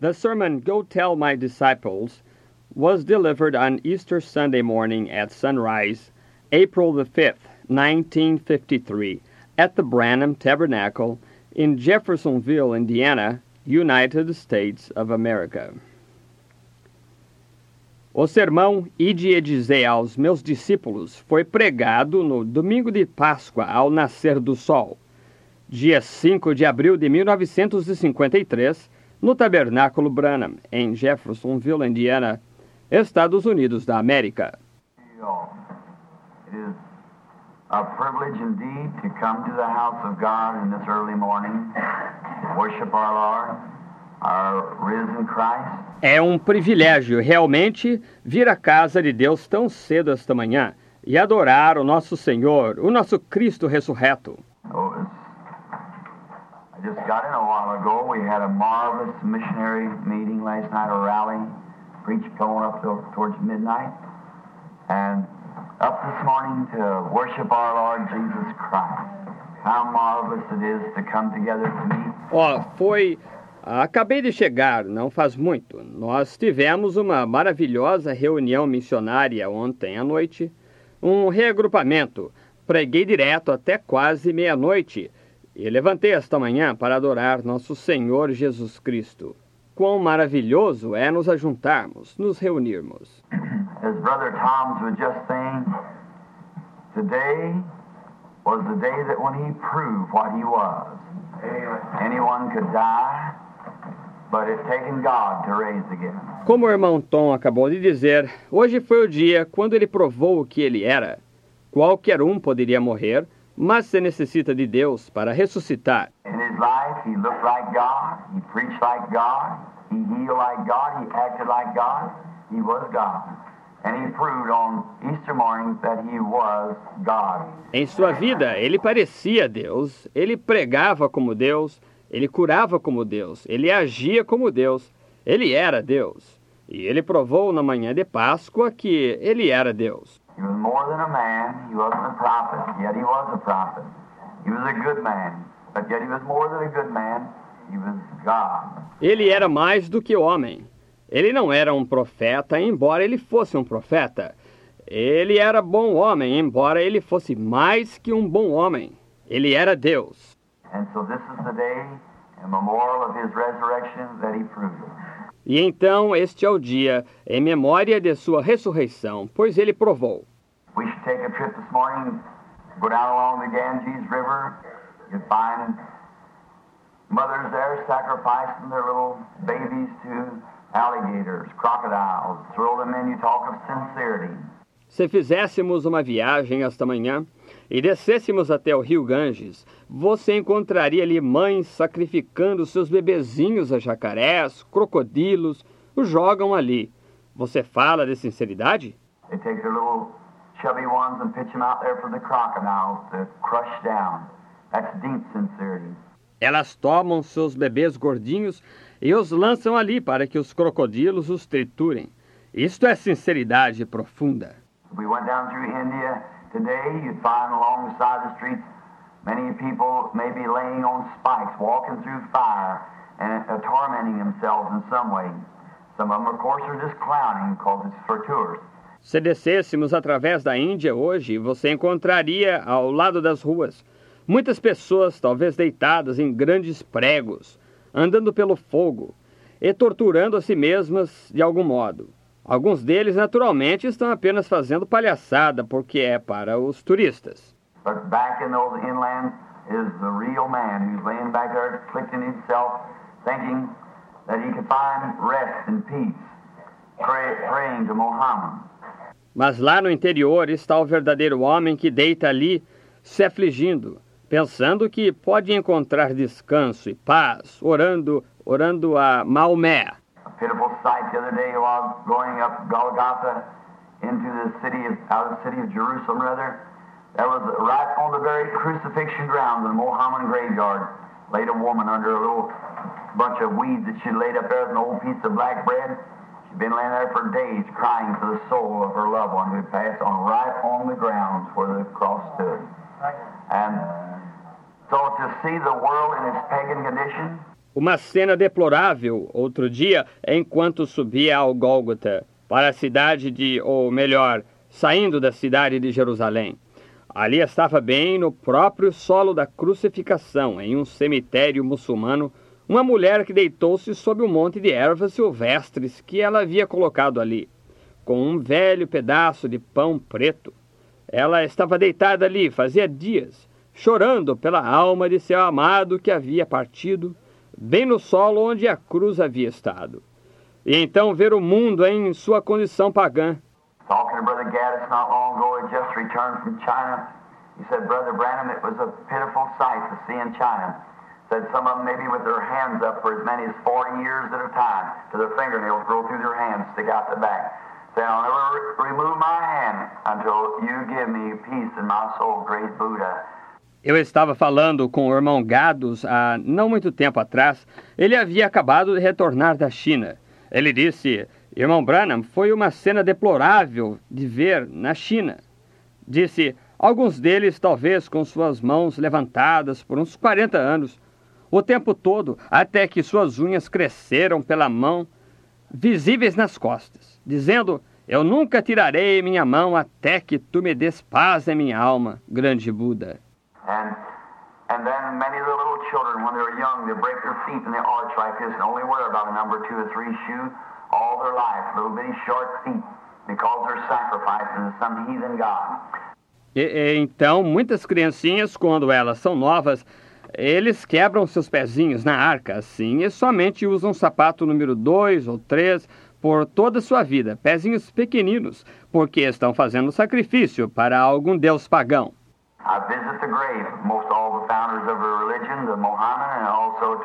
The sermon, Go Tell My Disciples, was delivered on Easter Sunday morning at sunrise, April the 5th, 1953, at the Branham Tabernacle in Jeffersonville, Indiana, United States of America. O sermão Ide e dizei aos meus discípulos foi pregado no domingo de Páscoa ao nascer do sol, dia 5 de abril de 1953, no Tabernáculo Branham, em Jeffersonville, Indiana, Estados Unidos da América. It is a privilege indeed to come to the house of God in this early morning, to worship our Lord, our risen Christ. É um privilégio, realmente, vir à casa de Deus tão cedo esta manhã e adorar o nosso Senhor, o nosso Cristo ressurreto. I just got in a while ago. We had a marvelous missionary meeting last night, a rally, preached going up towards midnight, and up this morning to worship our Lord Jesus Christ. How marvelous it is to come together to meet. Acabei de chegar, não faz muito. Nós tivemos uma maravilhosa reunião missionária ontem à noite, um reagrupamento. Preguei direto até quase meia-noite e levantei esta manhã para adorar nosso Senhor Jesus Cristo. Quão maravilhoso é nos ajuntarmos, nos reunirmos. As Brother Thomas was just saying, today was the day that when he proved what he was. Anyone could die, but it's taken God to raise again. Como o irmão Tom acabou de dizer, hoje foi o dia quando ele provou o que ele era. Qualquer um poderia morrer, mas se necessita de Deus para ressuscitar. In his life, he looked like God, he preached like God, he healed like God, he acted like God, he was God. And he proved on Easter morning that he was God. Em sua vida, ele parecia Deus, ele pregava como Deus, ele curava como Deus, ele agia como Deus, ele era Deus. E ele provou na manhã de Páscoa que ele era Deus. He was more than a man, he wasn't a prophet, yet he was a prophet. He was a good man, but yet he was more than a good man, he was God. Ele era mais do que homem. Ele não era um profeta, embora ele fosse um profeta. Ele era bom homem, embora ele fosse mais que um bom homem. Ele era Deus. And so this is the day, a memorial of his resurrection, that he proved it. E então este é o dia em memória de sua ressurreição, pois ele provou. We should take a trip this morning, go down along the Ganges River. You'll find mothers there sacrificing their little babies to alligators, crocodiles. Throw them in, you talk of sincerity. Se fizéssemos uma viagem esta manhã e descêssemos até o rio Ganges, você encontraria ali mães sacrificando seus bebezinhos a jacarés, crocodilos, os jogam ali. Você fala de sinceridade? They take their little chubby ones and pitch them out there for the crocodiles to crush down. That's deep sincerity. Elas tomam seus bebês gordinhos e os lançam ali para que os crocodilos os triturem. Isto é sinceridade profunda. If we went down through India today, you'd find along the side of the streets many people maybe laying on spikes, walking through fire, and tormenting themselves in some way. Some of them, of course, are just clowning because it's for tourists. Se descêssemos através da Índia hoje, você encontraria ao lado das ruas muitas pessoas, talvez deitadas em grandes pregos, andando pelo fogo e torturando a si mesmas de algum modo. Alguns deles, naturalmente, estão apenas fazendo palhaçada porque é para os turistas. But back in those inlands is the real man who's laying back there afflicting himself, thinking that he could find rest and peace, praying to Muhammad. Mas lá no interior está o verdadeiro homem que deita ali, se afligindo, pensando que pode encontrar descanso e paz, orando a Maomé. A pitiful sight the other day while going up Golgotha into the city of Jerusalem, rather. There was right on the very crucifixion ground in the Mohammedan graveyard laid a woman under a little bunch of weeds that she laid up there with an old piece of black bread. She'd been laying there for days crying for the soul of her loved one who had passed on right on the grounds where the cross stood. And so to see the world in its pagan condition. Uma cena deplorável, outro dia, enquanto subia ao Gólgota, para a cidade ou melhor, saindo da cidade de Jerusalém. Ali estava bem no próprio solo da crucificação, em um cemitério muçulmano, uma mulher que deitou-se sob um monte de ervas silvestres que ela havia colocado ali, com um velho pedaço de pão preto. Ela estava deitada ali fazia dias, chorando pela alma de seu amado que havia partido, bem no solo onde a cruz havia estado. E então ver o mundo em sua condição pagã. Talking to Brother Gaddis not long ago, he just returned from China. He said, Brother Branham, it was a pitiful sight to see in China. Said some of them maybe with their hands up for as many as 40 years at a time, to their fingernails grow through their hands, stick out the back. Said, I'll never remove my hand until you give me peace in my soul, great Buddha. Eu estava falando com o irmão Gaddis há não muito tempo atrás. Ele havia acabado de retornar da China. Ele disse, irmão Branham, foi uma cena deplorável de ver na China. Disse, alguns deles talvez com suas mãos levantadas por uns 40 anos, o tempo todo, até que suas unhas cresceram pela mão, visíveis nas costas, dizendo, eu nunca tirarei minha mão até que tu me des paz em minha alma, grande Buda. And then many of the little children, when they're young, they break their feet in the arch like this and only wear about a number 2 or 3 shoe all their life, little bitty short feet, because they're sacrificing to some heathen god. Então, muitas criancinhas, quando elas são novas, eles quebram seus pezinhos na arca, assim, e somente usam um sapato número 2 ou 3 por toda a sua vida, pezinhos pequeninos, porque estão fazendo sacrifício para algum deus pagão. I visit the grave, most all the founders of the religion, the Mohammed, and also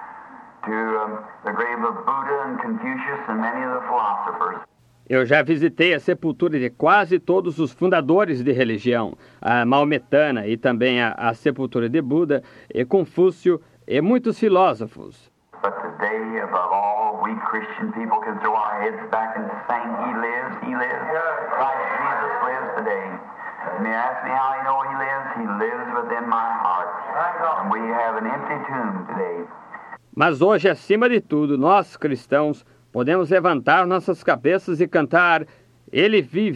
to the grave of Buddha and Confucius and many of the philosophers. Eu já visitei a sepultura de quase todos os fundadores de religião, a maometana e também a sepultura de Buda e Confúcio e muitos filósofos. But today, above all, we Christian people can throw our heads back and sing, He lives, Christ Jesus lives today. And you ask me how you know He lives within my heart. And we have an empty tomb today. Mas hoje, acima de tudo, nós cristãos podemos levantar nossas cabeças e cantar, Ele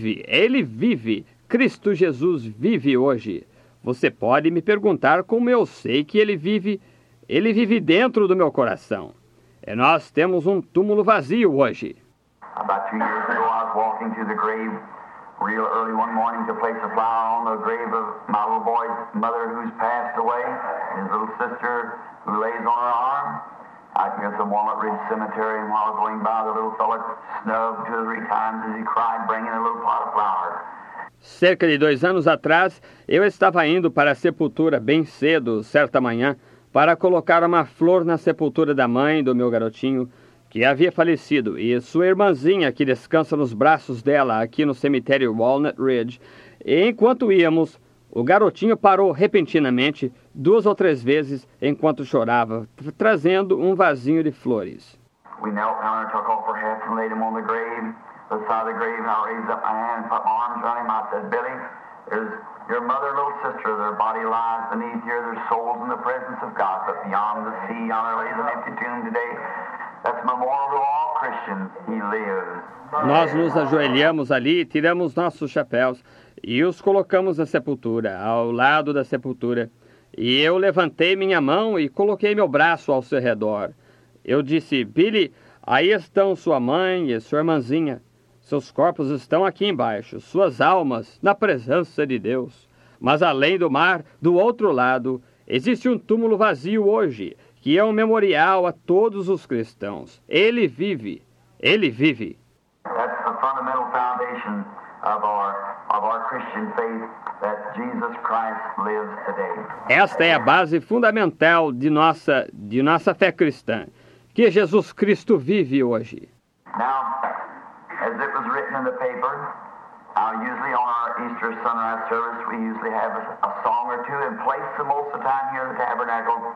vive, Cristo Jesus vive hoje. Você pode me perguntar como eu sei que Ele vive dentro do meu coração. E nós temos um túmulo vazio hoje. About 2 years ago, I was walking to the grave real early one morning to place a flower on the grave of my little boy's mother who's passed away, his little sister who lays on her arm. Out here at the Walnut Ridge Cemetery, and while I was going by, the little fella snubbed 2 or 3 times as he cried, bringing a little pot of flowers. Cerca de 2 anos atrás, eu estava indo para a sepultura bem cedo, certa manhã, para colocar uma flor na sepultura da mãe do meu garotinho, que havia falecido, e sua irmãzinha, que descansa nos braços dela aqui no cemitério Walnut Ridge. E enquanto íamos, o garotinho parou repentinamente 2 ou 3 vezes enquanto chorava, trazendo um vasinho de flores. We knelt down and took off our hats and laid him on the grave, beside the grave, and I raised up my hand and put my arms around him. I said, Billy, there's your mother and little sister, their body lies beneath here, their souls in the presence of God, but beyond the sea, yonder lays an empty tomb today. That's memorial to all Christians. He lives. Nós nos ajoelhamos ali, tiramos nossos chapéus e os colocamos na sepultura, ao lado da sepultura. E eu levantei minha mão e coloquei meu braço ao seu redor. Eu disse, Billy, aí estão sua mãe e sua irmãzinha. Seus corpos estão aqui embaixo, suas almas na presença de Deus. Mas além do mar, do outro lado, existe um túmulo vazio hoje, que é um memorial a todos os cristãos. Ele vive. Ele vive. That's the fundamental foundation of our Christian faith, that Jesus Christ lives today. Esta é a base fundamental de nossa fé cristã, que Jesus Cristo vive hoje. Now, as it was written in the paper, usually on our Easter sunrise service, we usually have a song or two in place most of the time here in the tabernacle.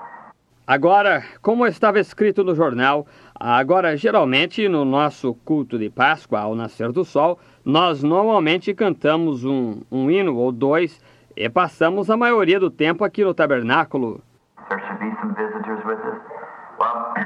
Agora, como estava escrito no jornal, geralmente no nosso culto de Páscoa, ao nascer do sol, nós normalmente cantamos um hino ou 2 e passamos a maioria do tempo aqui no tabernáculo. There should be some visitors with us. Well,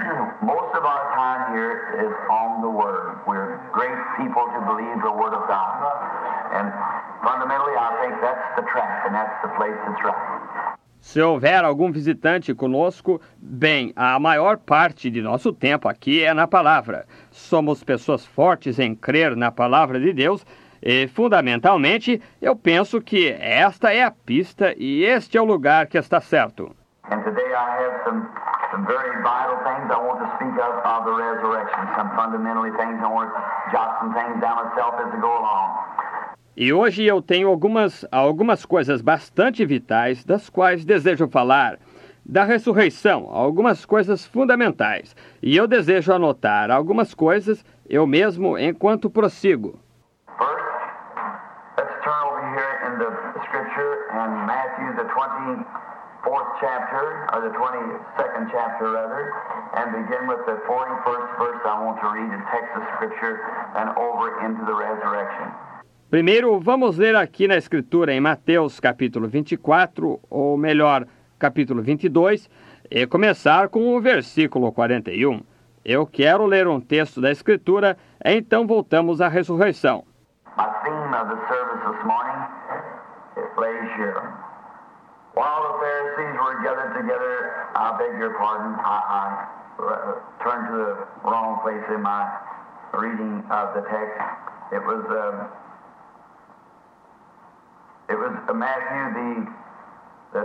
here is on the Word. We're great people to believe the Word of God. And fundamentally, I think that's the track, and that's the place that's right. Se houver algum visitante conosco, bem, a maior parte de nosso tempo aqui é na palavra. Somos pessoas fortes em crer na palavra de Deus e, fundamentalmente, eu penso que esta é a pista e este é o lugar que está certo. And today I have some very vital things I want to speak of the resurrection, some fundamentally things I want to jot some things down myself as I go along. E hoje eu tenho algumas coisas bastante vitais das quais desejo falar. Da ressurreição, algumas coisas fundamentais. E eu desejo anotar algumas coisas eu mesmo enquanto prossigo. First, let's turn over here in the scripture in Matthew, the 24th chapter, or the 22nd chapter rather, and begin with the 41st verse. I want to read the text of scripture and over into the resurrection. Primeiro, vamos ler aqui na Escritura, em Mateus, capítulo 24, ou melhor, capítulo 22, e começar com o versículo 41. Eu quero ler um texto da Escritura, então voltamos à ressurreição. My theme of the service this morning, it lays here. While the Pharisees were gathered together, I beg your pardon, I turned to the wrong place in my reading of the text. It was Matthew, the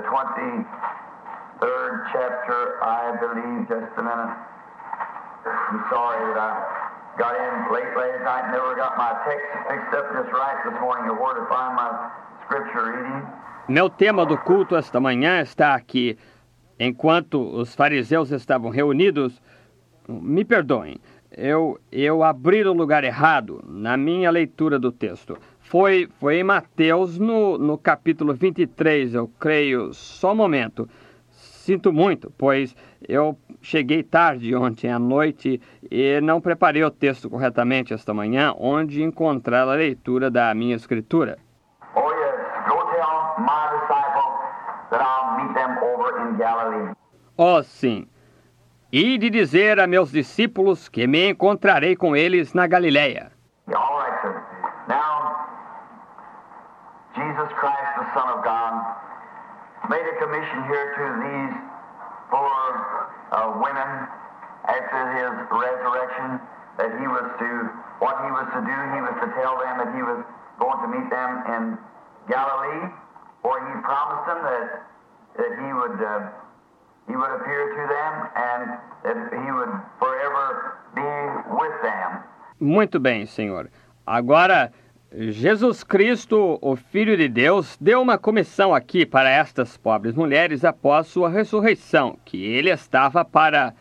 23rd chapter, I believe. Just a minute. I'm sorry that I got in late last night and never got my text fixed up just right this morning of where to find my scripture reading. Meu tema do culto esta manhã está aqui. Enquanto os fariseus estavam reunidos, me perdoem, eu abri no lugar errado na minha leitura do texto. Foi em Mateus, no capítulo 23, eu creio. Só um momento. Sinto muito, pois eu cheguei tarde ontem à noite e não preparei o texto corretamente esta manhã, onde encontrar a leitura da minha escritura. Oh yes, go tell my disciples that I'll meet them over in Galilee. Oh, sim. E de dizer a meus discípulos que me encontrarei com eles na Galileia. All right, sir. Now, Jesus Christ, the Son of God, made a commission here to these four women after his resurrection that what he was to do, he was to tell them that he was going to meet them in Galilee, or he promised them that he would appear to them and that he would forever be with them. Muito bem, Senhor. Agora, Jesus Cristo, o Filho de Deus, deu uma comissão aqui para estas pobres mulheres após sua ressurreição, o que ele estava para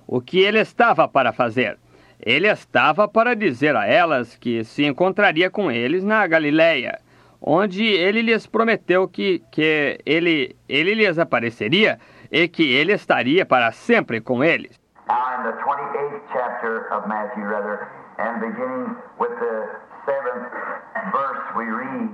fazer. Ele estava para dizer a elas que se encontraria com eles na Galileia, onde ele lhes prometeu que ele lhes apareceria e que ele estaria para sempre com eles. Now in the 28th chapter of Matthew, and beginning with the 7th verse, we read,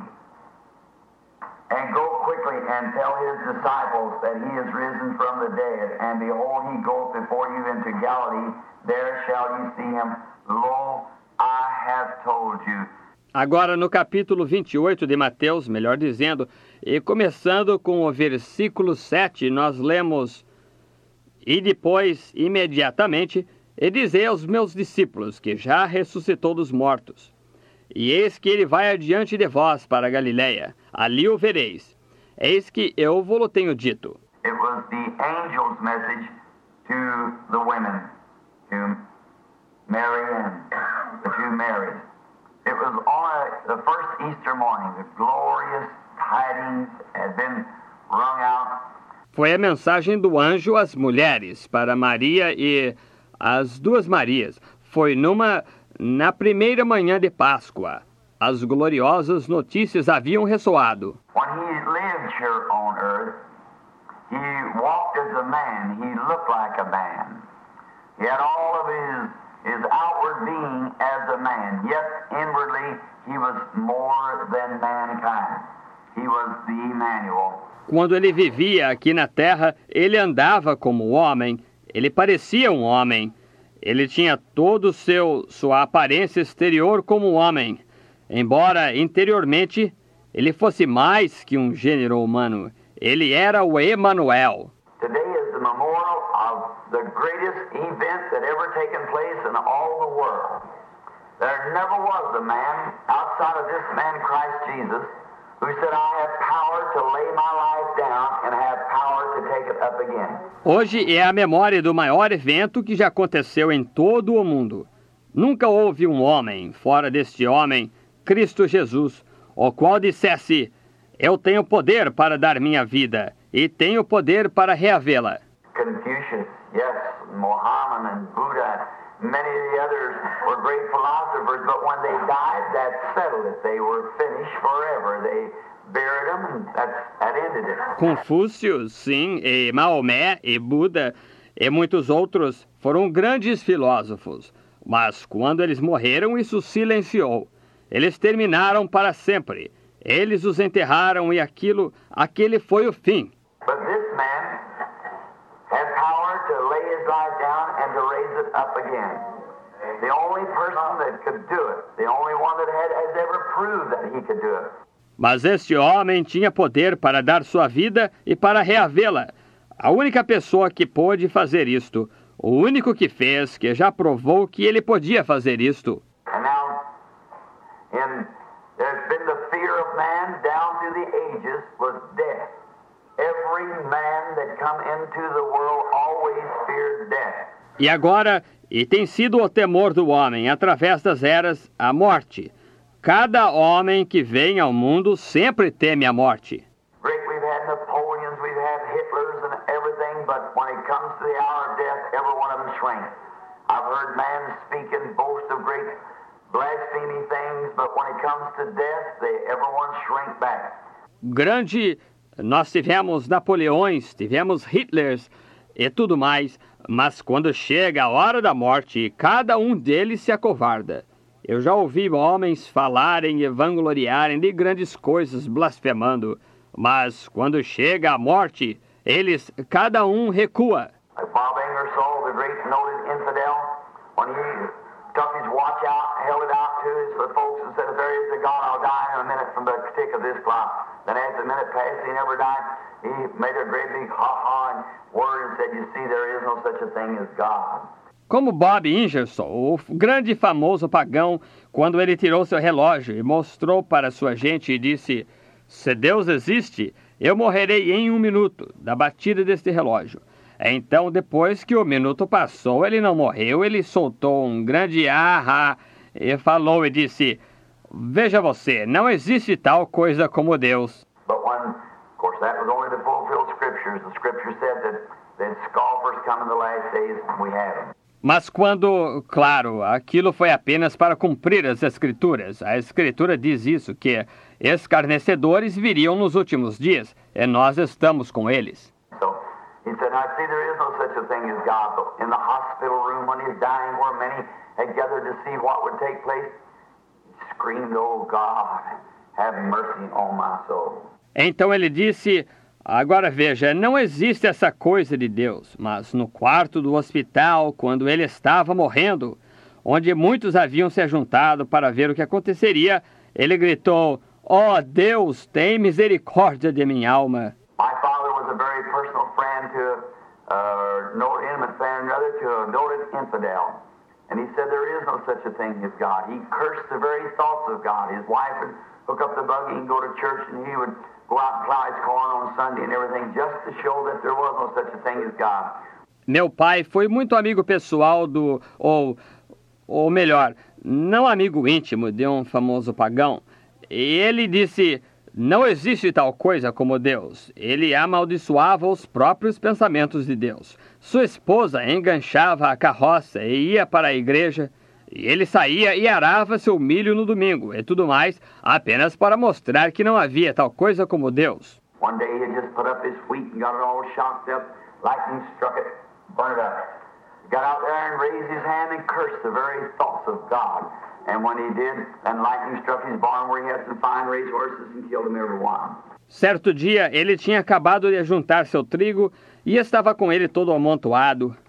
"And go quickly and tell his disciples that he is risen from the dead, and behold, he goeth before you into Galilee, there shall you see him. Lo, I have told you." Agora no capítulo 28 de Mateus, melhor dizendo, e começando com o versículo 7, nós lemos: "E depois, imediatamente, e dizei aos meus discípulos que já ressuscitou dos mortos. E eis que ele vai adiante de vós para a Galileia, ali o vereis. Eis que eu vos tenho dito." It was the angel's message to the women, to Mary and the two Marys. It was on the first Easter morning. The glorious tidings had been rung out. Foi a mensagem do anjo às mulheres, para Maria e as duas Marias. Foi na primeira manhã de Páscoa. As gloriosas notícias haviam ressoado. When he lived here on earth, he walked as a man. He looked like a man. He had all of his outward being as a man, yet inwardly he was more than mankind. He was the Emmanuel. Quando ele vivia aqui na terra, ele andava como homem, ele parecia um homem. Ele tinha sua aparência exterior como um homem, embora interiormente ele fosse mais que um gênero humano. Ele era o Emanuel. Today is the memorial of the greatest event that ever taken place in all the world. There never was a man outside of this man Christ Jesus who said, I have power to lay my life down and have power to take it up again. Hoje é a memória do maior evento que já aconteceu em todo o mundo. Nunca houve um homem, fora deste homem, Cristo Jesus, o qual dissesse, eu tenho poder para dar minha vida e tenho poder para reavê-la. Confucius, yes, Mohammed and Buddha, many of the others were great philosophers, but when they died, that settled it. They were finished forever. They buried them and that ended it. Confúcio, sim, e Maomé, e Buda, e muitos outros foram grandes filósofos. Mas quando eles morreram, isso silenciou. Eles terminaram para sempre. Eles os enterraram e aquele foi o fim. But this man had power to lay his life down and to raise it up again. The only person that could do it, the only one that has ever proved that he could do it. Mas este homem tinha poder para dar sua vida e para reavê-la. A única pessoa que pôde fazer isto, o único que fez, que já provou que ele podia fazer isto. And now, there's been the fear of man down through the ages was death. Every man that come into the world always feared death. E agora, tem sido o temor do homem, através das eras, a morte. Cada homem que vem ao mundo sempre teme a morte. Great, we've had Napoleons, we've had Hitlers and everything, but when it comes to the hour of death, every one of them shrink. I've heard man speak and boast of great blasphemy things, but when it comes to death, everyone shrink back. Nós tivemos Napoleões, tivemos Hitlers e tudo mais, mas quando chega a hora da morte, cada um deles se acovarda. Eu já ouvi homens falarem e vangloriarem de grandes coisas, blasfemando, mas quando chega a morte, cada um recua. Like Bob Ingersoll, the great noted infidel, when he took his watch out, held it out to his folks and said, if there is a God, I'll die in a minute from the tick of this clock. Then as the minute passed, he never died. He made a great big ha-ha and word and said, you see, there is no such a thing as God. Como Bob Ingersoll, o grande e famoso pagão, quando ele tirou seu relógio e mostrou para sua gente e disse, se Deus existe, eu morrerei em 1 minuto da batida deste relógio. Então, depois que o minuto passou, ele não morreu, ele soltou um grande ah-ah e falou e disse, veja você, não existe tal coisa como Deus. But when, of course, that was only to fulfill scriptures. The scripture said that scoffers come in the last days, and we have them. Mas quando, claro, aquilo foi apenas para cumprir as Escrituras. A Escritura diz isso, que escarnecedores viriam nos últimos dias, e nós estamos com eles. So, he said, I see there is no such a thing as God. But in the hospital room when he's dying, where many had gathered to see what would take place, he screamed, oh God, have mercy on my soul. Então ele disse, agora veja, não existe essa coisa de Deus, mas no quarto do hospital, quando ele estava morrendo, onde muitos haviam se juntado para ver o que aconteceria, ele gritou, oh Deus, tem misericórdia de minha alma. My father was a very personal friend to intimate friend rather to a noted infidel. And he said there is no such a thing as God. He cursed the very thoughts of God. His wife would hook up the buggy and go to church, and he would go out and plow his corn on Sunday and everything just to show that there was no such a thing as God. Meu pai foi muito amigo pessoal ou melhor, não amigo íntimo de um famoso pagão. E ele disse, não existe tal coisa como Deus. Ele amaldiçoava os próprios pensamentos de Deus. Sua esposa enganchava a carroça e ia para a igreja. E ele saía e arava seu milho no domingo e tudo mais, apenas para mostrar que não havia tal coisa como Deus. One day he had just put up his wheat and got it all shocked up. Lightning struck it, burned it up. He got out there and raised his hand and cursed the very thoughts of God. And when he did, and lightning struck his barn where he had some fine raised horses and killed them every one. Certo dia, ele tinha acabado de juntar seu trigo e estava com ele todo amontoado.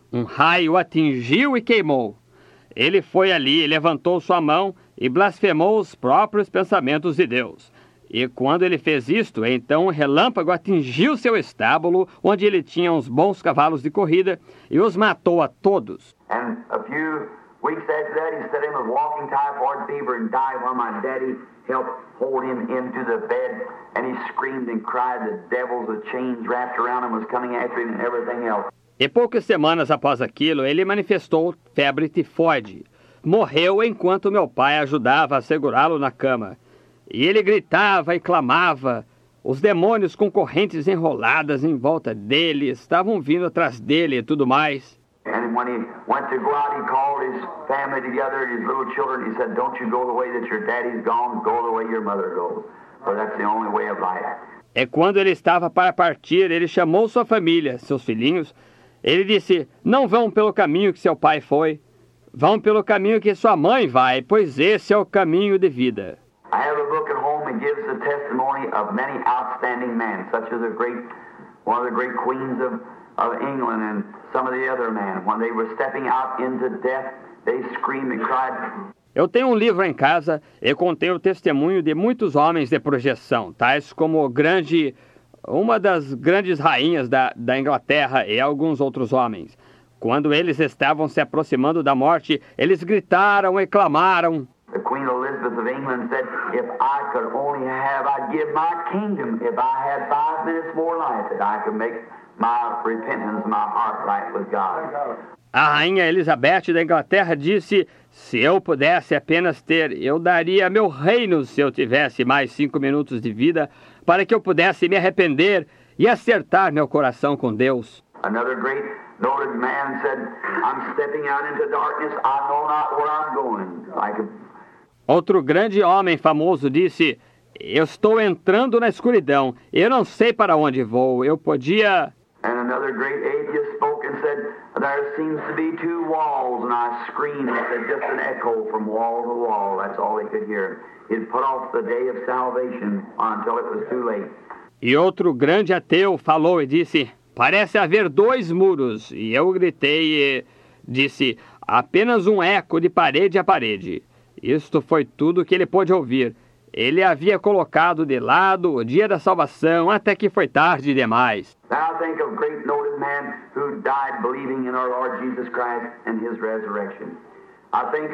Um raio atingiu e queimou. Ele foi ali, levantou sua mão e blasfemou os próprios pensamentos de Deus. E quando ele fez isto, então um relâmpago atingiu seu estábulo, onde ele tinha uns bons cavalos de corrida, e os matou a todos. And a few weeks after that, he said he was walking typhoid fever and died while my daddy helped hold him into the bed, and he screamed and cried. The devils with chains wrapped around him was coming after him and everything else. E poucas semanas após aquilo, ele manifestou febre tifoide. Morreu enquanto meu pai ajudava a segurá-lo na cama. E ele gritava e clamava. Os demônios com correntes enroladas em volta dele estavam vindo atrás dele e tudo mais. And when he went to go out, he called his family together, his little children. He said, "Don't you go the way that your daddy's gone, go the way your mother goes. For that's the only way of life." É quando ele estava para partir, ele chamou sua família, seus filhinhos. Ele disse, não vão pelo caminho que seu pai foi. Vão pelo caminho que sua mãe vai, pois esse é o caminho de vida. I have a book at home that gives the testimony of many outstanding men, such as one of the great queens of England and some of the other men. When they were stepping out into death, they screamed and cried. Eu tenho um livro em casa e contém o testemunho de muitos homens de projeção, tais como uma das grandes rainhas da Inglaterra e alguns outros homens. Quando eles estavam se aproximando da morte, eles gritaram e clamaram. The Queen Elizabeth of England said, "If I could only I'd give my kingdom if I had 5 minutes more life, that I could make my repentance, my heart right with God." A rainha Elizabeth da Inglaterra disse, se eu pudesse apenas eu daria meu reino se eu tivesse mais 5 minutos de vida, para que eu pudesse me arrepender e acertar meu coração com Deus. Another great noted man said, "I'm stepping out into darkness, I know not where I'm going." Outro grande homem famoso disse, eu estou entrando na escuridão, eu não sei para onde vou, eu podia... And another great atheist spoke and said, "There seems to be 2 walls," and I screamed and said, "Just an echo from wall to wall." That's all they could hear. He'd put off the day of salvation until it was too late. E outro grande ateu falou e disse, parece haver 2 muros. E eu gritei e disse, apenas um eco de parede a parede. Isto foi tudo que ele pôde ouvir. Ele havia colocado de lado o dia da salvação até que foi tarde demais. Now think of great noted man who died believing in our Lord Jesus Christ and his resurrection. I think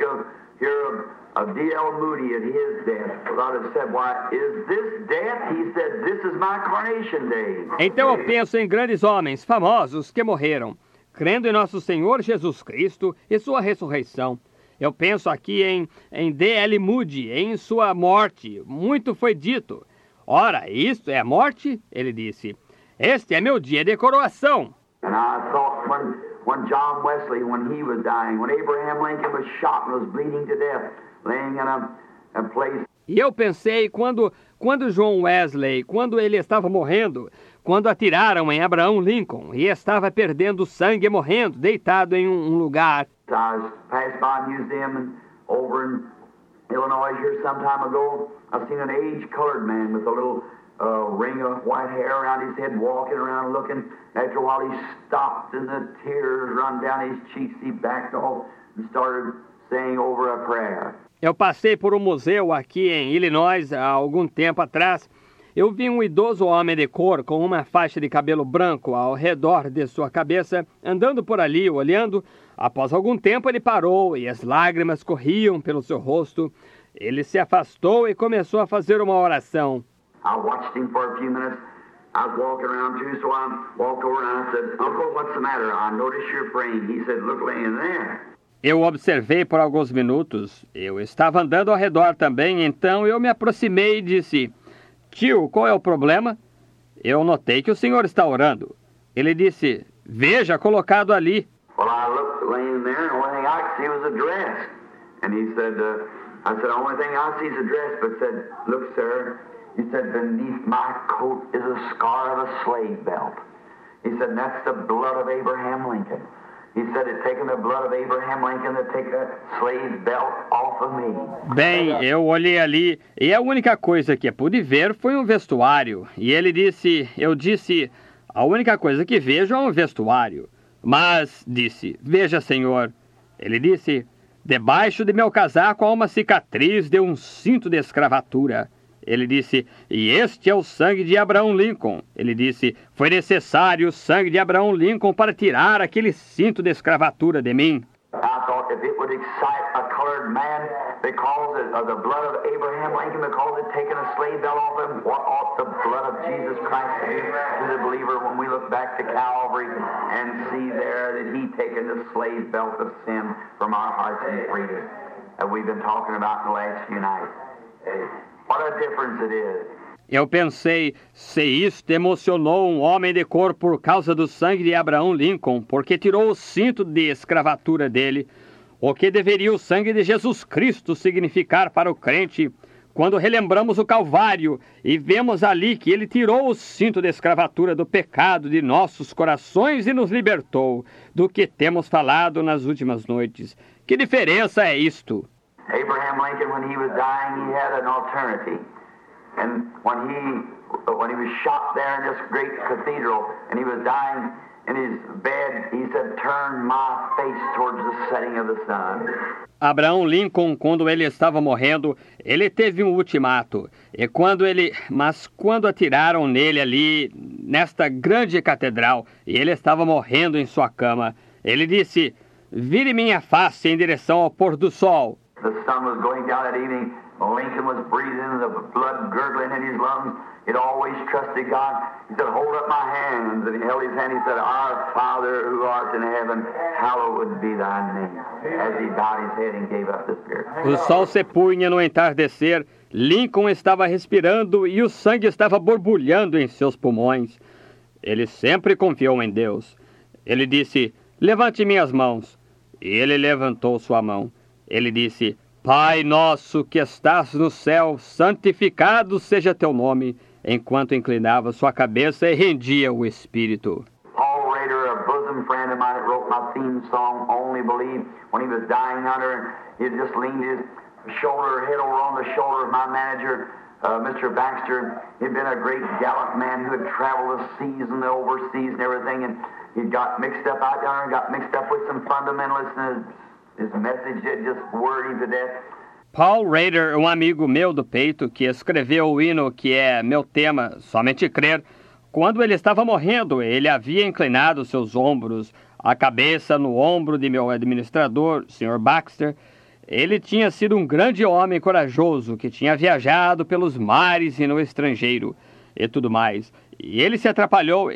of D.L. Moody at his death. God had said, "Why is this death?" He said, "This is my coronation day." Então eu penso em grandes homens famosos que morreram, crendo em nosso Senhor Jesus Cristo e sua ressurreição. Eu penso aqui em D.L. Moody, em sua morte. Muito foi dito. Ora, isto é a morte? Ele disse. Este é meu dia de coroação. And I thought when John Wesley, when he was dying, when Abraham Lincoln was shot and was bleeding to death, laying in a place. E eu pensei quando John Wesley, quando ele estava morrendo, quando atiraram em Abraham Lincoln e estava perdendo sangue e morrendo, deitado em um lugar. I was passed by a museum over in Illinois here some time ago. I've seen an age-colored man with a little ring of white hair around his head, walking around looking. After a while he stopped and the tears run down his cheeks. He backed off and started saying over a prayer. Eu passei por um museu aqui em Illinois há algum tempo atrás. Eu vi um idoso homem de cor com uma faixa de cabelo branco ao redor de sua cabeça, andando por ali, olhando. Após algum tempo ele parou e as lágrimas corriam pelo seu rosto. Ele se afastou e começou a fazer uma oração. I watched him for a few minutes. I was walking around too, so I walked over and I said, "Uncle, what's the matter? I noticed you're praying." He said, "Look laying there." Eu observei por alguns minutos. Eu estava andando ao redor também, então eu me aproximei e disse, tio, qual é o problema? Eu notei que o senhor está orando. Ele disse, veja, colocado ali. Well, I looked laying there, and the only thing I could see was a dress. And he said, I said, the only thing I see is a dress, but said, "Look, sir," he said, "beneath my coat is a scar of a slave belt." He said, "That's the blood of Abraham Lincoln." He said, "It's taken the blood of Abraham Lincoln to take that slave belt off of me." Bem, eu olhei ali e a única coisa que pude ver foi um vestuário. E ele disse, eu disse, a única coisa que vejo é um vestuário. Mas disse: veja, Senhor. Ele disse: debaixo de meu casaco há uma cicatriz de um cinto de escravatura. Ele disse: e este é o sangue de Abraham Lincoln. Ele disse: foi necessário o sangue de Abraham Lincoln para tirar aquele cinto de escravatura de mim. I thought if it would excite a colored man because of the blood of Abraham Lincoln, because it taken a slave belt off him, what ought the blood of Jesus Christ do to the believer when we look back to Calvary and see there that he taken the slave belt of sin from our hearts and freed us, that we've been talking about in the last few nights. What a difference it is. Eu pensei, se isto emocionou um homem de cor por causa do sangue de Abraham Lincoln, porque tirou o cinto de escravatura dele, o que deveria o sangue de Jesus Cristo significar para o crente, quando relembramos o Calvário e vemos ali que ele tirou o cinto de escravatura do pecado de nossos corações e nos libertou, do que temos falado nas últimas noites. Que diferença é isto? Abraham Lincoln, when he was dying, he had an alternative. And when he was shot there in this great cathedral, and he was dying in his bed, he said, "Turn my face towards the setting of the sun." Abraham Lincoln, quando ele estava morrendo, ele teve um ultimato. Mas quando atiraram nele ali, nesta grande catedral, e ele estava morrendo em sua cama, ele disse: vire minha face em direção ao pôr do sol. The sun was going down that evening. Lincoln was breathing, the blood gurgling in his lungs. He'd always trusted God. He said, "Hold up my hands." And he held his hand. He said, "Our Father who art in heaven, hallowed be thy name." As he bowed his head and gave up the spirit. O sol se punha no entardecer. Lincoln estava respirando e o sangue estava borbulhando em seus pulmões. Ele sempre confiou em Deus. Ele disse: levante minhas mãos. E ele levantou sua mão. Ele disse: Pai nosso que estás no céu, santificado seja teu nome, enquanto inclinava sua cabeça e rendia o espírito. Paul Rader, a bosom friend of mine that wrote my theme song, Only Believe, when he was dying under, he just leaned his head over on the shoulder of my manager, Mr. Baxter. He'd been a great gallant man who had traveled the seas and the overseas and everything, and he got mixed up out there and got mixed up with some fundamentalists, and his message had just worried him to death. Paul Rader, um amigo meu do peito, que escreveu o hino que é meu tema, Somente Crer, quando ele estava morrendo, ele havia inclinado seus ombros, a cabeça no ombro de meu administrador, Sr. Baxter. Ele tinha sido um grande homem corajoso, que tinha viajado pelos mares e no estrangeiro, e tudo mais. E ele se atrapalhou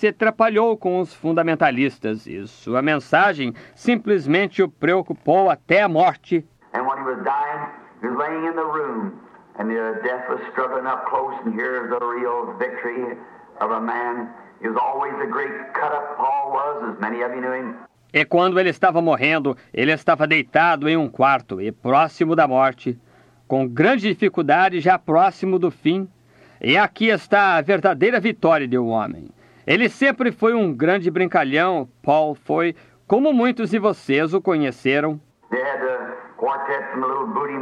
com os fundamentalistas, e sua mensagem simplesmente o preocupou até a morte. And when he was dying, he was laying in the room, and the death was struggling up close, and here's the real victory of a man. He was always a great cut-up, Paul was, as many of you knew him. E quando ele estava morrendo, ele estava deitado em um quarto e próximo da morte, com grande dificuldade, já próximo do fim. E aqui está a verdadeira vitória de um homem. Ele sempre foi um grande brincalhão. Paul foi, como muitos de vocês o conheceram. They had the quartet from the little Booty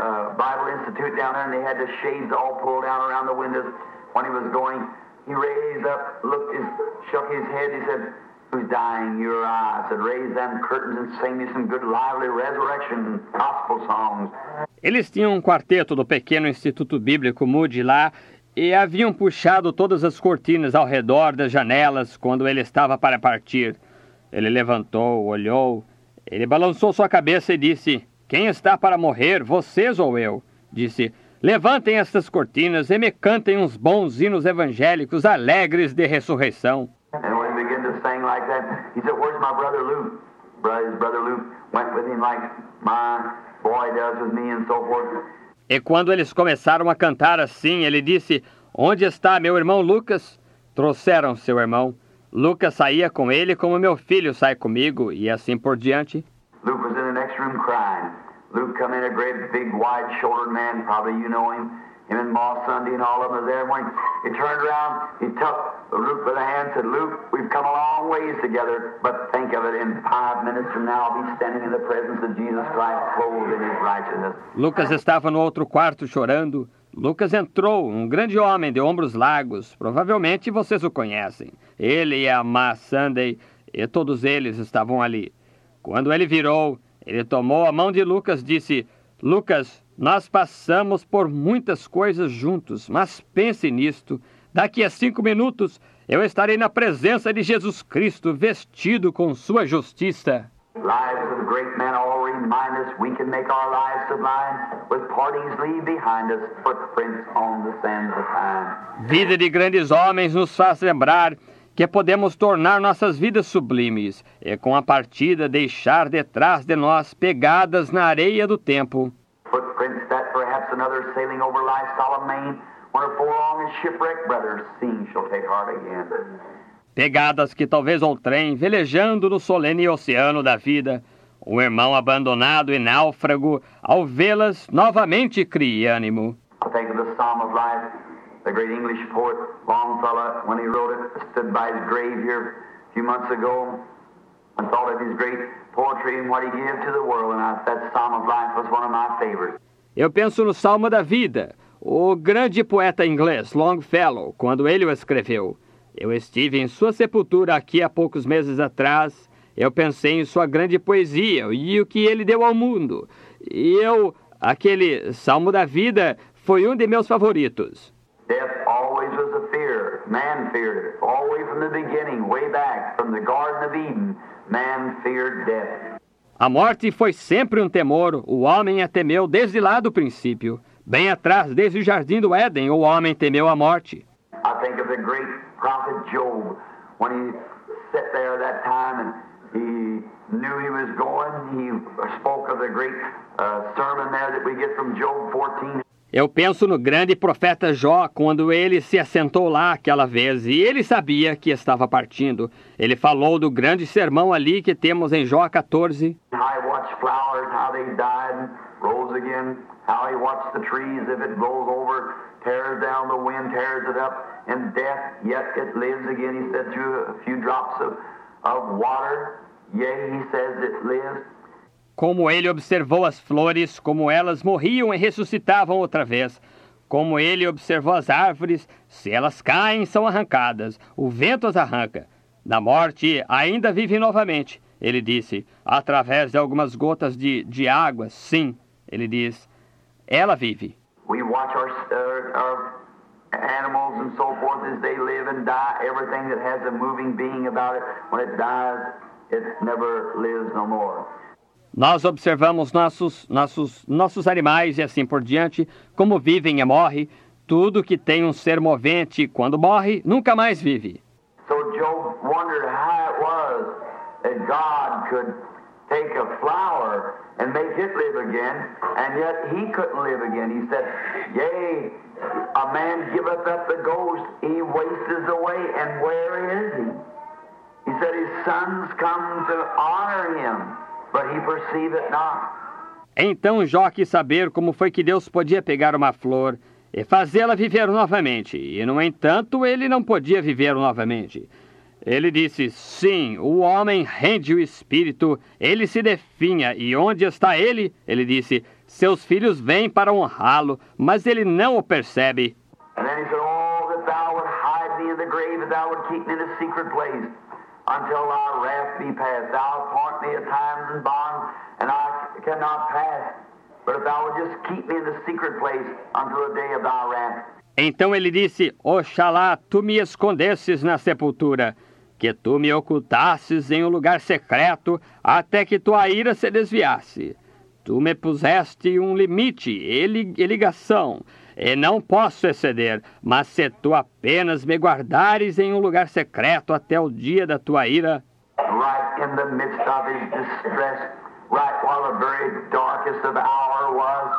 Bible Institute down there, and they had the shades all pulled down around the windows. When he was going, he raised up, shook his head, he said, "Who's dying? You or I?" I said, "Raise them curtains and sing me some good lively resurrection gospel songs." Eles tinham um quarteto do pequeno Instituto Bíblico Moody lá, e haviam puxado todas as cortinas ao redor das janelas quando ele estava para partir. Ele levantou, olhou, ele balançou sua cabeça e disse: quem está para morrer, vocês ou eu? Disse: levantem estas cortinas e me cantem uns bons hinos evangélicos alegres de ressurreição. And when he began to sing like that, he said, "Where's my brother Luke?" His brother Luke went with him like my boy does with me and so forth. E quando eles começaram a cantar assim, ele disse: onde está meu irmão Lucas? Trouxeram seu irmão. Lucas saía com ele como meu filho sai comigo, e assim por diante. Luke was in the next room crying. Luke come in, a great, big, wide-shouldered man, probably you know him. Him and Ma Sunday and all of them was there. When he turned around, he took Luke by the hand and said, "Luke, we've come a long ways together, but think of it, in 5 minutes from now, I'll be standing in the presence of Jesus Christ, clothed in his righteousness." Lucas estava no outro quarto chorando. Lucas entrou, um grande homem de ombros largos. Provavelmente vocês o conhecem. Ele e a Ma Sunday. e todos eles estavam ali. Quando ele virou, ele tomou a mão de Lucas e disse: Lucas, nós passamos por muitas coisas juntos, mas pense nisto. Daqui a 5 minutos, eu estarei na presença de Jesus Cristo, vestido com sua justiça. Lives of great men all remind us we can make our lives sublime, with partings leave behind us footprints on the sands of time. Vida de grandes homens nos faz lembrar que podemos tornar nossas vidas sublimes e com a partida deixar detrás de nós pegadas na areia do tempo. Footprints that perhaps another sailing over life's solemn main, when her forlorn and shipwrecked brother seeing shall take heart again. Pegadas que talvez outrem, velejando no solene oceano da vida, um irmão abandonado e náufrago, ao vê-las, novamente crie ânimo. I think of the Psalm of Life, the great English poet Longfellow, when he wrote it, stood by his grave here a few months ago, and thought of his great poetry and what he gave to the world, and that Psalm of Life was one of my favorites. Eu penso no Salmo da Vida, o grande poeta inglês Longfellow, quando ele o escreveu. Eu estive em sua sepultura aqui há poucos meses atrás. Eu pensei em sua grande poesia e o que ele deu ao mundo. E aquele Salmo da Vida foi um de meus favoritos. Death always was a fear. Man feared it. Always from the beginning, way back, from the Garden of Eden, man feared death. A morte foi sempre um temor. O homem a temeu desde lá do princípio. Bem atrás, desde o Jardim do Éden, o homem temeu a morte. I think of the great prophet Job, when he sat there that time and he knew he was going. He spoke of the great sermon there that we get from Job 14. Eu penso no grande profeta Jó, quando ele se assentou lá aquela vez, e ele sabia que estava partindo. Ele falou do grande sermão ali que temos em Jó 14. I watched flowers, how they died and rose again. How he watched the trees, if it rolls over, tears down the wind, tears it up, and death, yet it lives again. He said, through a few drops of water, yea, he says it lives. Como ele observou as flores, como elas morriam e ressuscitavam outra vez. Como ele observou as árvores, se elas caem, são arrancadas. O vento as arranca. Na morte, ainda vivem novamente. Ele disse, através de algumas gotas de água, sim, ele diz, ela vive. We watch our animals and so forth as they live and die. Everything that has a moving being about it, when it dies, it never lives no more. Nós observamos nossos animais e assim por diante, como vivem e morrem. Tudo que tem um ser movente, quando morre, nunca mais vive. So Job wondered how it was that God could take a flower and make it live again, and yet he couldn't live again. He said, yea, a man giveth up the ghost, he wasteth away, and where is he? He said his sons come to honor him, but he perceiveth not. Então Jó quis saber como foi que Deus podia pegar uma flor e fazê-la viver novamente, e no entanto ele não podia viver novamente. Ele disse, sim, o homem rende o espírito, ele se definha, e onde está ele? Ele disse, seus filhos vêm para honrá-lo, mas ele não o percebe. And then he said, oh, that thou would hide me in the grave, that thou would keep me in a secret place, until thy wrath be past. Thou appoint me at times and bonds, and I cannot pass. But if thou would just keep me in the secret place until the day of thy wrath. Então ele disse, oxalá tu me escondesses na sepultura, que tu me ocultasses em um lugar secreto, até que tua ira se desviasse. Tu me puseste um limite e ligação, e não posso exceder, mas se tu apenas me guardares em um lugar secreto até o dia da tua ira. Right in the midst of his distress, right while the very darkest of the hour was,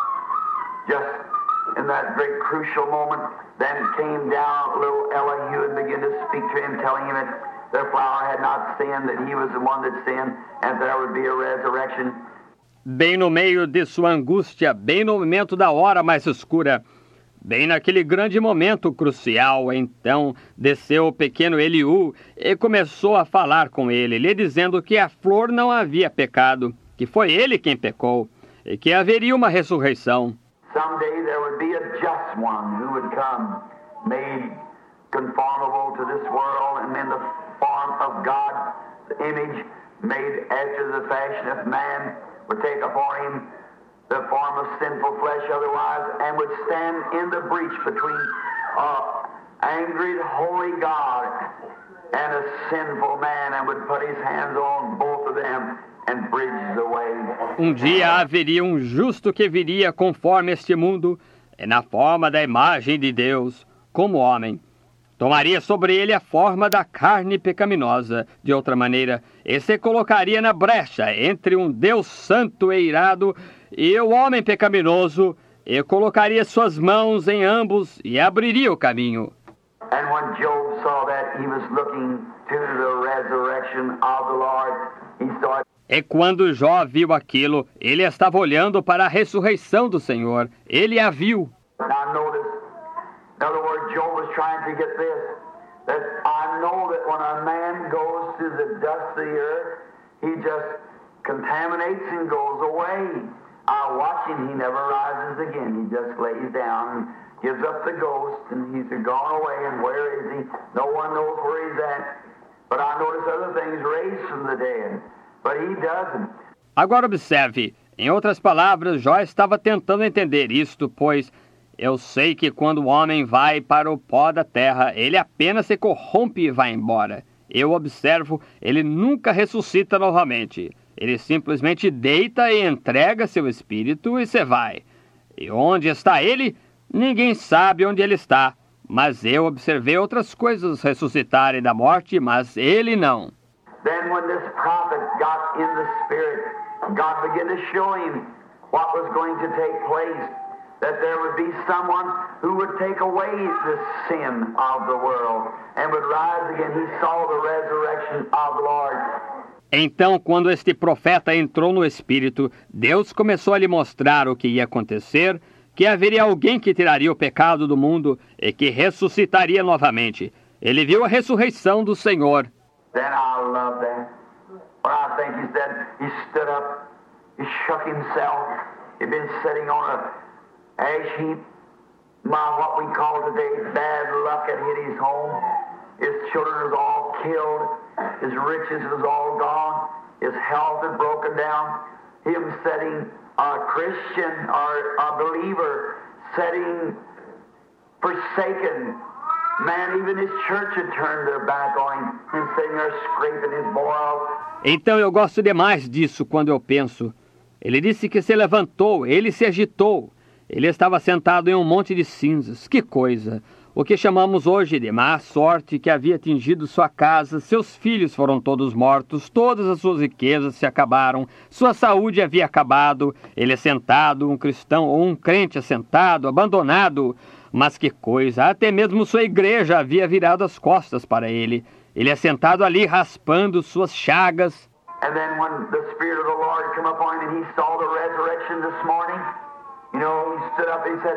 just in that great crucial moment, then came down little Elihu and began to speak to him, telling him that their flower had not sinned, that he was the one that sinned, and there would be a resurrection. Bem no meio de sua angústia, bem no momento da hora mais escura, bem naquele grande momento crucial, então desceu o pequeno Eliú e começou a falar com ele, lhe dizendo que a flor não havia pecado, que foi ele quem pecou, e que haveria uma ressurreição. Someday there would be a just one who would come, made conformable to this world and in the form of God, the image made after the fashion of man would take upon him the form of sinful flesh otherwise, and would stand in the breach between angry, holy God and a sinful man, and would put his hands on both of them and bridge the way. Dia haveria justo que viria conforme este mundo, e na forma da imagem de Deus, como homem. Tomaria sobre ele a forma da carne pecaminosa, de outra maneira, e se colocaria na brecha entre Deus santo e irado e o homem pecaminoso, e colocaria suas mãos em ambos e abriria o caminho. And when Job saw that, he was looking to the resurrection of the Lord. He saw it. E quando Jó viu aquilo, ele estava olhando para a ressurreição do Senhor. Ele a viu. Now notice, in other words, Job was trying to get this, that I know that when a man goes to the dust of the earth, he just contaminates and goes away. I watch him, he never rises again. He just lays down and gives up the ghost, and he's gone away, and where is he? No one knows where he's at. But I notice other things raised from the dead, but he doesn't. Agora observe, em outras palavras, Jó estava tentando entender isto, pois eu sei que quando o homem vai para o pó da terra, ele apenas se corrompe e vai embora. Eu observo, ele nunca ressuscita novamente. Ele simplesmente deita e entrega seu espírito e se vai. E onde está ele? Ninguém sabe onde ele está. Mas eu observei outras coisas ressuscitarem da morte, mas ele não. Then when this prophet got in the spirit, God began to show him what was going to take place. That there would be someone who would take away the sin of the world and would rise again. He saw the resurrection of the Lord. Então, quando este profeta entrou no Espírito, Deus começou a lhe mostrar o que ia acontecer, que haveria alguém que tiraria o pecado do mundo e que ressuscitaria novamente. Ele viu a ressurreição do Senhor. Then I love that. When I think he said, he stood up, he shook himself, he'd been sitting on a ash heap. What we call today bad luck had hit his home. His children was all killed. His riches was all gone. His health had broken down. Him setting a Christian or a believer, setting forsaken. Man, even his church had turned their back on him and sitting there scraping his boil. Então eu gosto demais disso quando eu penso. Ele disse que se levantou, ele se agitou. Ele estava sentado em um monte de cinzas. Que coisa! O que chamamos hoje de má sorte que havia atingido sua casa, seus filhos foram todos mortos, todas as suas riquezas se acabaram, sua saúde havia acabado, ele assentado, um cristão ou um crente assentado, abandonado. Mas que coisa! Até mesmo sua igreja havia virado as costas para ele. Ele assentado ali, raspando suas chagas. And then when the Spirit of the Lord came upon him and he saw the resurrection this morning, you know, he stood up and he said,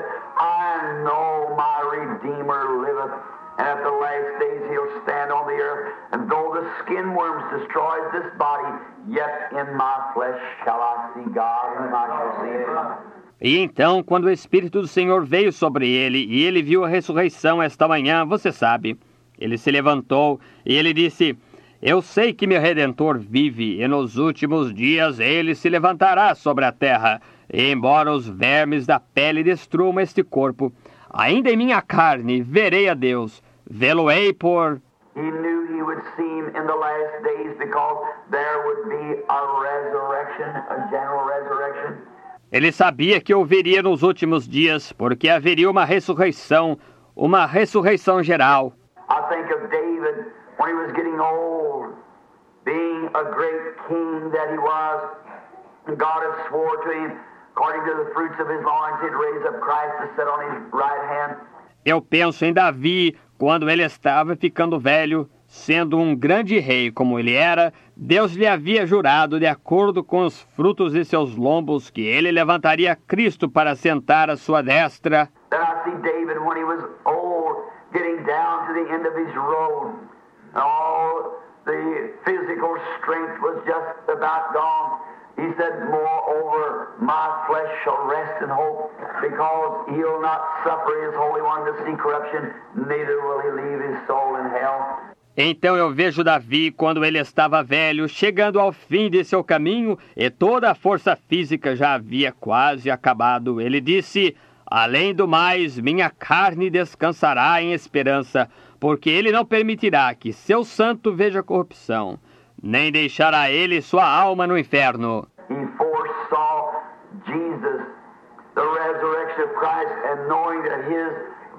I know my Redeemer liveth, and at the last days he'll stand on the earth, and though the skin worms destroys this body, yet in my flesh shall I see God, and I shall see him. E então, quando o Espírito do Senhor veio sobre ele, e ele viu a ressurreição esta manhã, você sabe, ele se levantou e ele disse, eu sei que meu Redentor vive, e nos últimos dias ele se levantará sobre a terra. E embora os vermes da pele destruam este corpo, ainda em minha carne verei a Deus, vê-lo-ei por... He knew he would see him in the last days because there would be a resurrection, a general resurrection. Ele sabia que o veria nos últimos dias, porque haveria uma ressurreição geral. I think of David when he was getting old, being a great king that he was, and God had swore to him, according to the fruits of his loins, he'd raise up Christ to sit on his right hand. Eu penso em Davi, quando ele estava ficando velho, sendo um grande rei como ele era, Deus lhe havia jurado, de acordo com os frutos de seus lombos, que ele levantaria Cristo para sentar à sua destra. Then I see David when he was old, getting down to the end of his road, and all the physical strength was just about gone. He said, moreover, my flesh shall rest in hope, because he'll not suffer his Holy One to see corruption, neither will he leave his soul in hell. Então eu vejo Davi, quando ele estava velho, chegando ao fim de seu caminho, e toda a força física já havia quase acabado. Ele disse: além do mais, minha carne descansará em esperança, porque ele não permitirá que seu santo veja corrupção, nem deixará ele sua alma no inferno. He foresaw Jesus, the resurrection of Christ, and knowing that his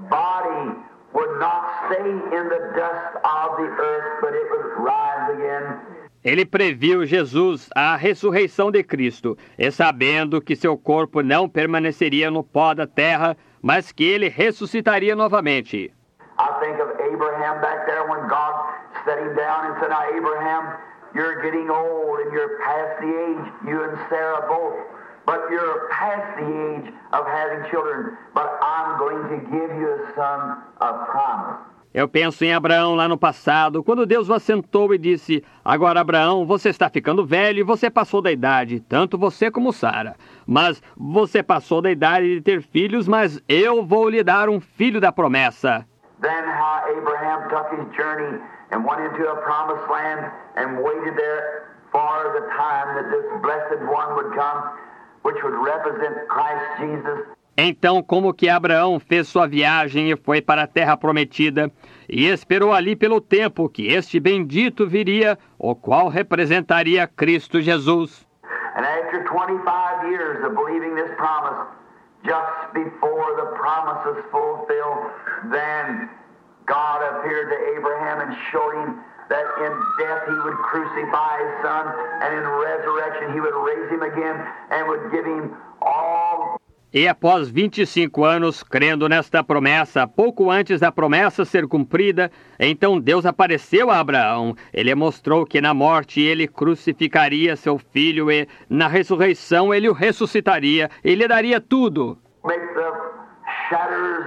body would not stay in the dust of the earth, but it would rise again. Ele previu Jesus, a ressurreição de Cristo, e sabendo que seu corpo não permaneceria no pó da terra, mas que ele ressuscitaria novamente. I think of Abraham back there when God set him down and said, "Now Abraham, you're getting old and you're past the age, you and Sarah both, but you're past the age of having children, but I'm going to give you a son of promise." Eu penso em Abraão lá no passado, quando Deus o assentou e disse: agora, Abraão, você está ficando velho e você passou da idade, tanto você como Sara. Mas você passou da idade de ter filhos, mas eu vou lhe dar um filho da promessa. Then how Abraham took his journey and went into a promised land and waited there for the time that this blessed one would come, which would represent Christ Jesus. Então, como que Abraão fez sua viagem e foi para a terra prometida, e esperou ali pelo tempo que este bendito viria, o qual representaria Cristo Jesus. And after 25 years of believing this promise, just before the promise was fulfilled, then God appeared to Abraham and showed him that in death he would crucify his son, and in resurrection he would raise him again and would give him all. E após 25 anos, crendo nesta promessa, pouco antes da promessa ser cumprida, então Deus apareceu a Abraão. Ele mostrou que na morte ele crucificaria seu filho e na ressurreição ele o ressuscitaria e lhe daria tudo. Make the shatters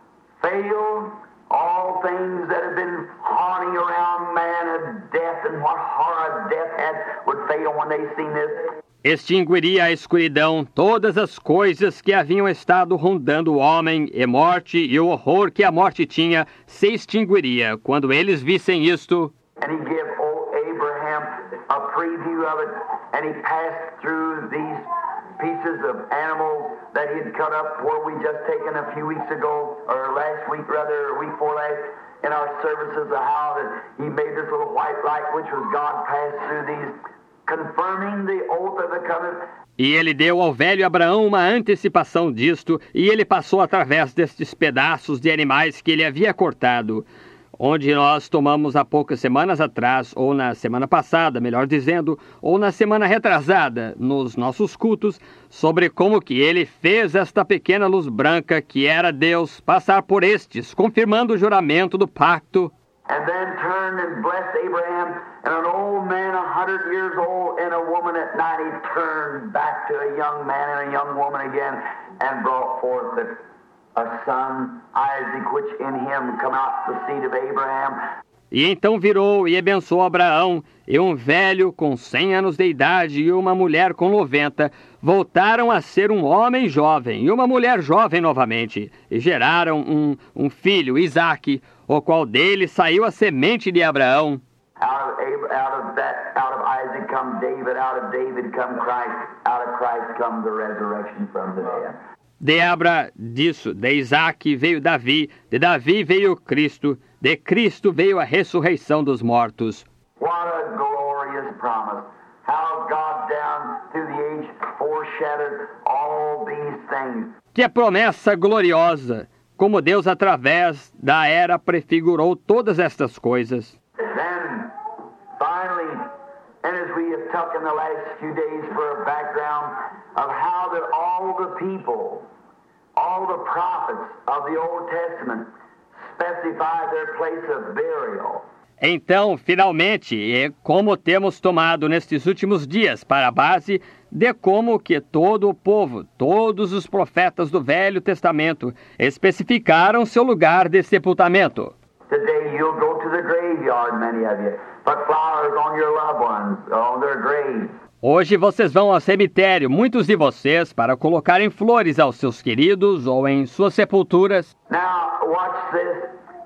fail, all things that have been haunting around man of death and what horror death had would fail when they seen this. Extinguiria a escuridão, todas as coisas que haviam estado rondando o homem, e morte e o horror que a morte tinha se extinguiria quando eles vissem isto. And he gave old Abraham a preview of it, and he passed through these pieces of animals that he had cut up where we just taken a few weeks ago, or last week rather, or week before last, in our services, of how that he made this little white light, which was God passed through these, confirming the oath of the covenant. E ele deu ao velho Abraão uma antecipação disto, e ele passou através destes pedaços de animais que ele havia cortado, onde nós tomamos há poucas semanas atrás, ou na semana passada, melhor dizendo, ou na semana retrasada, nos nossos cultos, sobre como que ele fez esta pequena luz branca, que era Deus, passar por estes, confirmando o juramento do pacto. And then turned and blessed Abraham, and an old man 100 years old and a woman at 90 turned back to a young man and a young woman again and brought forth a son, Isaac, which in him come out the seed of Abraham. E então virou e abençoou Abraão, e um velho com 100 anos de idade e uma mulher com 90 voltaram a ser um homem jovem e uma mulher jovem novamente, e geraram um filho, Isaque, o qual dele saiu a semente de Abraão. Out of Isaac come David, out of David come Christ, out of Christ come the resurrection from the dead. De Isaque veio Davi, de Davi veio Cristo, de Cristo veio a ressurreição dos mortos. What a glorious promise. How God down through the age foreshadowed all these things. Que promessa gloriosa! Como Deus, através da era, prefigurou todas estas coisas. Then, finally, and as we have talked in the last few days for a background of how that all the people, all the prophets of the Old Testament specify their place of burial. Então, finalmente, como temos tomado nestes últimos dias para a base de como que todo o povo, todos os profetas do Velho Testamento especificaram seu lugar de sepultamento. Today you'll go to the graveyard, many of you, put flowers on your loved ones, on their graves. Hoje vocês vão ao cemitério, muitos de vocês, para colocarem flores aos seus queridos ou em suas sepulturas. Now, watch this. All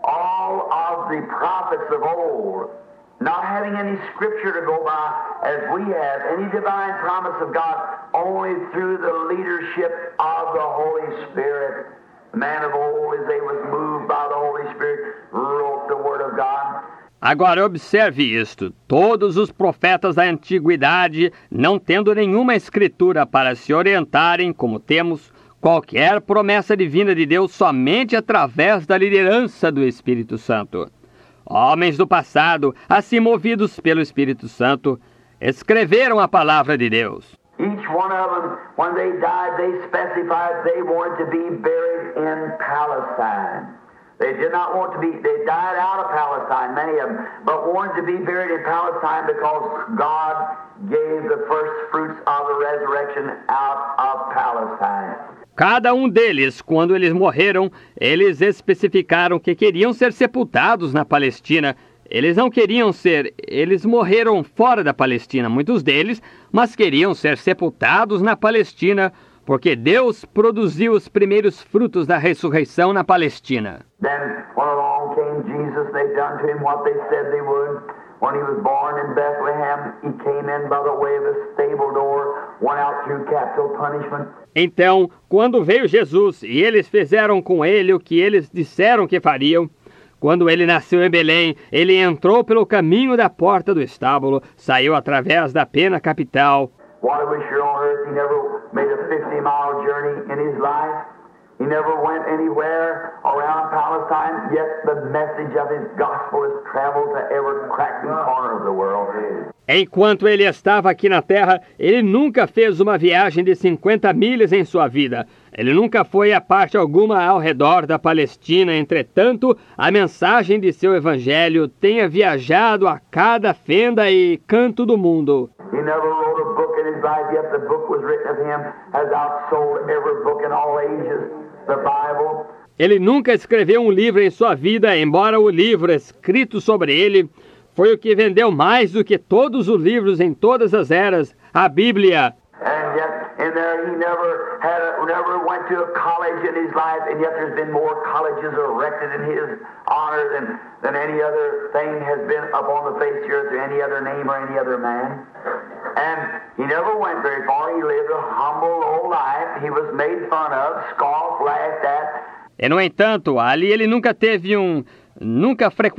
all of the prophets of old, not having any scripture to go by as we have, any divine promise of God, only through the leadership of the Holy Spirit. The man of old, as they was moved by the Holy Spirit, wrote the Word of God. Agora observe isto, todos os profetas da antiguidade, não tendo nenhuma escritura para se orientarem, como temos, qualquer promessa divina de Deus somente através da liderança do Espírito Santo. Homens do passado, assim movidos pelo Espírito Santo, escreveram a palavra de Deus. Each one of them, when they died, they specified they wanted to be buried in Palestine. They did not want to be, they died out of Palestine, many of them, but wanted to be buried in Palestine because God gave the first fruits of the resurrection out of Palestine. Cada um deles, quando eles morreram, eles especificaram que queriam ser sepultados na Palestina. Eles não queriam ser, eles morreram fora da Palestina, muitos deles, mas queriam ser sepultados na Palestina, porque Deus produziu os primeiros frutos da ressurreição na Palestina. Then, when along came Jesus, they done to him what they said they would. When he was born in Bethlehem, he came in by the way of a stable door, went out through capital punishment. Então, quando veio Jesus, e eles fizeram com ele o que eles disseram que fariam, quando ele nasceu em Belém, ele entrou pelo caminho da porta do estábulo, saiu através da pena capital. While he was here on earth, he never made a 50-mile journey in his life. He never went anywhere around Palestine, yet the message of his gospel has traveled to every crack and corner of the world. Enquanto ele estava aqui na terra, ele nunca fez uma viagem de 50 milhas em sua vida. Ele nunca foi a parte alguma ao redor da Palestina. Entretanto, a mensagem de seu evangelho tenha viajado a cada fenda e canto do mundo. He never wrote a book in his life, yet the book was written of him has outsold every book in all ages, the Bible. Ele nunca escreveu um livro em sua vida, embora o livro escrito sobre ele foi o que vendeu mais do que todos os livros em todas as eras, a Bíblia. And yet, in there, he never went to a college in his life, and yet there's been more colleges erected in his honor than any other thing has been upon the face of the earth, or any other name or any other man. And he never went very far. He lived a humble old life. He was made fun of, scoffed, laughed at. E, no entanto, ali ele nunca frequentou